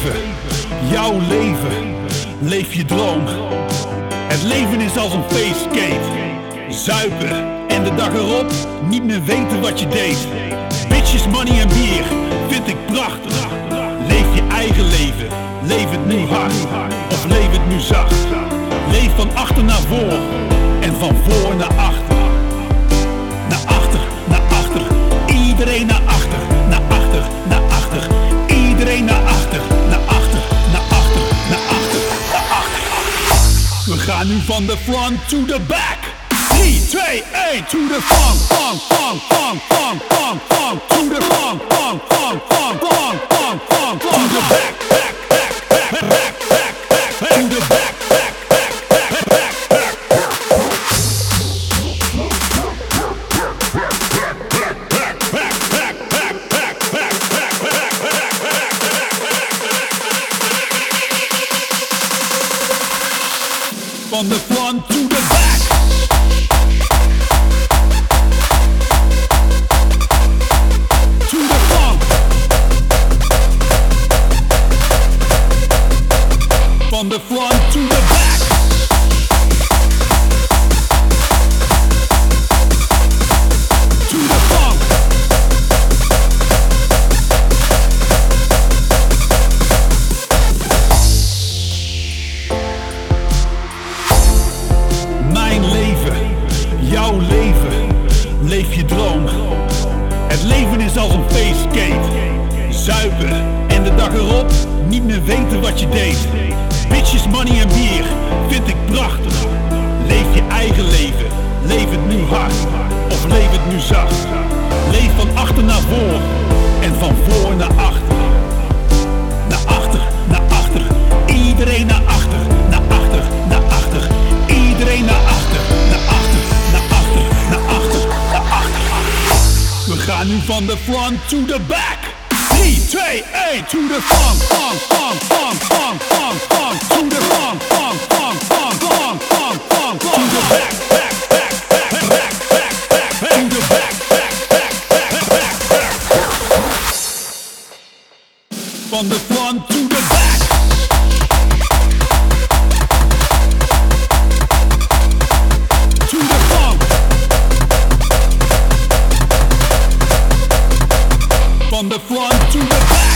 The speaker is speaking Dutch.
leven, jouw leven, leef je droom. Het leven is als een feestskate. Zuipen en de dag erop niet meer weten wat je deed. Bitches, money en bier, vind ik prachtig. Leef je eigen leven, leef het nu hard of leef het nu zacht. Leef van achter naar voor en van voor naar achter. Naar achter, naar achter, iedereen naar achter. Naar achter, naar achter, iedereen naar achter. Naar achter, naar achter, naar achter, naar achter. We gaan nu van de front to the back. 3, 2, 1, to the front, front, front, front, front, front, front, to the front, front, front, front, front, front, front, to the back, back, back, back, back, back, back, to the back, back, back, back, back, back. From the front to the back. To the front. From the front to the back. To the front. Mijn leven, jouw leven, leef je droom. Het leven is als een feestskate. Zuipen en de dag erop niet meer weten wat je deed. Bitches, money en bier, vind ik prachtig. Leef je eigen leven, leef het nu hard of leef het nu zacht. Leef van achter naar voor en van voor naar achter. Naar achter, naar achter, iedereen naar achter. Naar achter, naar achter, iedereen naar achter. Naar achter, naar achter, naar achter, naar achter. We gaan nu van de front to the back. 3, 2, 1, to the front, front, front, front, front, front, front, to the front, front, front, front, front, front, front, to the back, back, back, back, back, back, back, to the back, back, back, back, back, back. From the front to the back. To the front. From the front to the back.